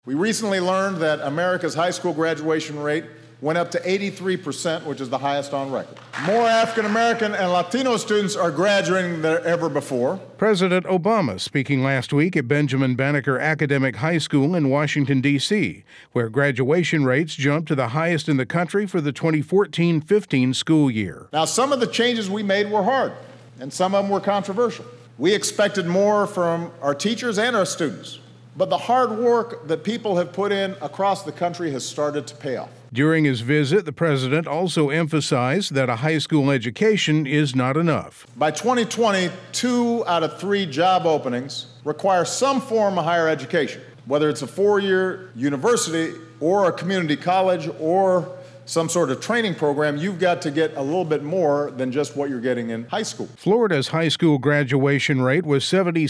We recently learned that America's high school graduation rate went up to 83%, which is the highest on record. More African American and Latino students are graduating than ever before. President Obama speaking last week at Benjamin Banneker Academic High School in Washington, D.C., where graduation rates jumped to the highest in the country for the 2014-15 school year. Now, some of the changes we made were hard, and some of them were controversial. We expected more from our teachers and our students, but the hard work that people have put in across the country has started to pay off. During his visit, the president also emphasized that a high school education is not enough. By 2020, 2 out of 3 job openings require some form of higher education, whether it's a 4-year university or a community college or some sort of training program. You've got to get a little bit more than just what you're getting in high school. Florida's high school graduation rate was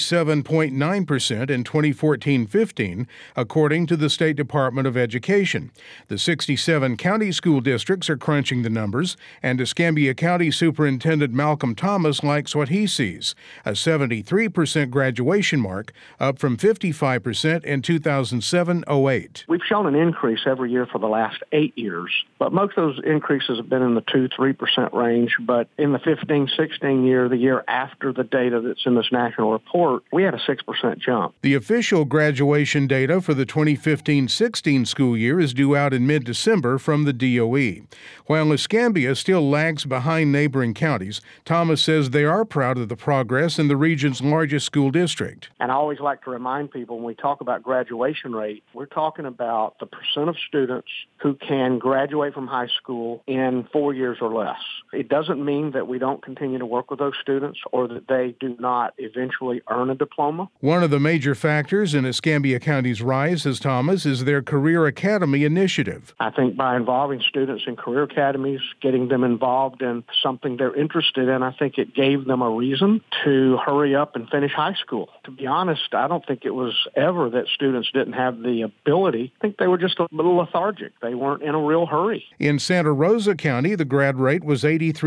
77.9% in 2014-15, according to the State Department of Education. The 67 county school districts are crunching the numbers, and Escambia County Superintendent Malcolm Thomas likes what he sees, a 73% graduation mark, up from 55% in 2007-08. We've shown an increase every year for the last 8 years. But most of those increases have been in the 2-3% range. But in the 15-16 year, the year after the data that's in this national report, we had a 6% jump. The official graduation data for the 2015-16 school year is due out in mid-December from the DOE. While Escambia still lags behind neighboring counties, Thomas says they are proud of the progress in the region's largest school district. And I always like to remind people when we talk about graduation rate, we're talking about the percent of students who can graduate from high school in 4 years or less. It doesn't mean that we don't continue to work with those students or that they do not eventually earn a diploma. One of the major factors in Escambia County's rise, says Thomas, is their Career Academy initiative. I think by involving students in career academies, getting them involved in something they're interested in, I think it gave them a reason to hurry up and finish high school. To be honest, I don't think it was ever that students didn't have the ability. I think they were just a little lethargic. They weren't in a real hurry. In Santa Rosa County, the grad rate was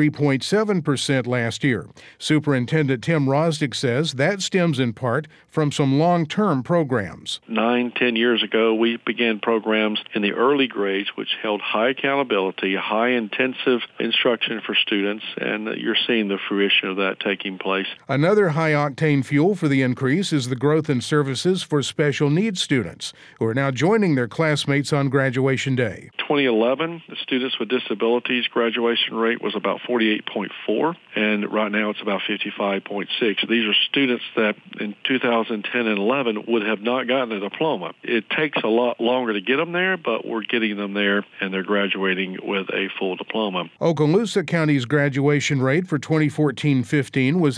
83.7% last year. Superintendent Tim Rosdick says that stems in part from some long-term programs. 9-10 years ago, we began programs in the early grades which held high accountability, high intensive instruction for students, and you're seeing the fruition of that taking place. Another high-octane fuel for the increase is the growth in services for special needs students, who are now joining their classmates on graduation day. 2011, the students with disabilities graduation rate was about 48.4, and right now it's about 55.6. These are students that in 2010 and 11 would have not gotten a diploma. It takes a lot longer to get them there, but we're getting them there, and they're graduating with a full diploma. Okaloosa County's graduation rate for 2014-15 was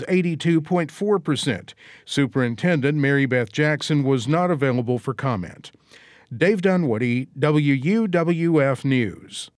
82.4%. Superintendent Mary Beth Jackson was not available for comment. Dave Dunwoody, WUWF News.